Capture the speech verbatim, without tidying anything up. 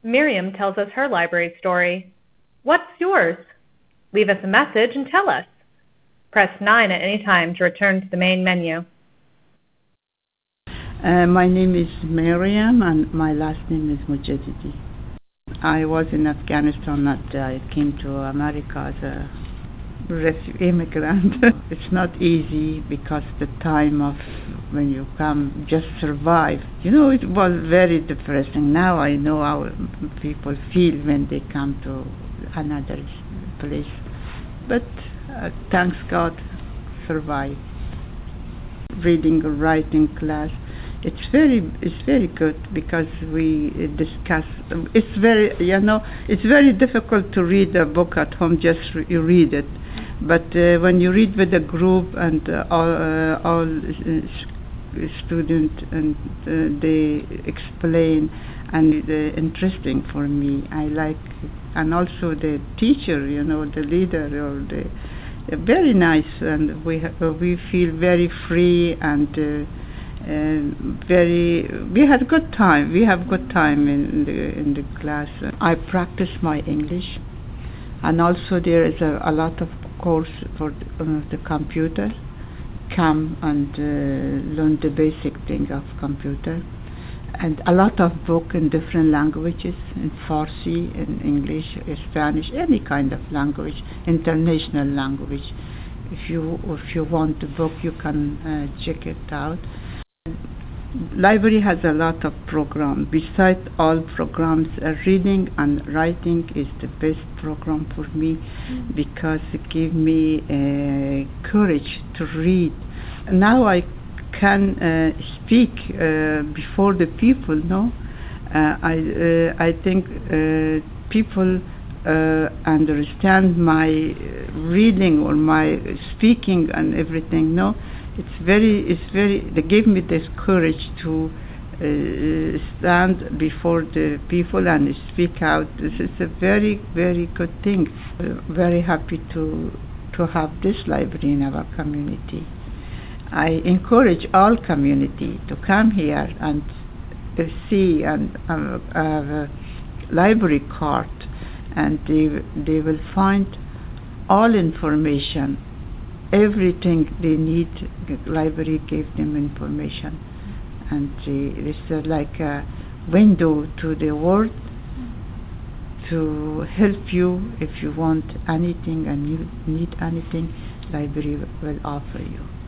Miriam tells us her library story. What's yours? Leave us a message and tell us. Press nine at any time to return to the main menu. Uh, my name is Miriam and my last name is Mujadidi. I was in Afghanistan and I came to America as a refugee immigrant. It's not easy because the time of when you come just survive. You know, it was very depressing. Now I know how people feel when they come to another place. But uh, thanks God, survive. Reading or writing class. It's very, it's very good because we discuss. It's very, you know, it's very difficult to read a book at home. Just re- you read it, but uh, when you read with a group and uh, all, uh, all uh, students and uh, they explain, and it's uh, interesting for me. I like, and also the teacher, you know, the leader or the uh, very nice, and we ha- we feel very free and. Uh, Uh, very, we had good time. We have good time in the in the class. I practice my English, and also there is a, a lot of course for uh, the computer. Come and uh, learn the basic thing of computer, and a lot of book in different languages, in Farsi, in English, Spanish, any kind of language, international language. If you if you want the book, you can uh, check it out. Library has a lot of programs. Besides all programs, uh, reading and writing is the best program for me mm-hmm. because it gives me uh, courage to read. Now I can uh, speak uh, before the people. No, uh, I uh, I think uh, people uh, understand my reading or my speaking and everything. No. It's very, it's very, they gave me this courage to uh, stand before the people and speak out. This is a very, very good thing. Uh, very happy to to have this library in our community. I encourage all community to come here and uh, see and uh, have a library card, and they, they will find all information. Everything they need, the library gave them information, and uh, it's uh, like a window to the world to help you if you want anything and you need anything. Library will offer you.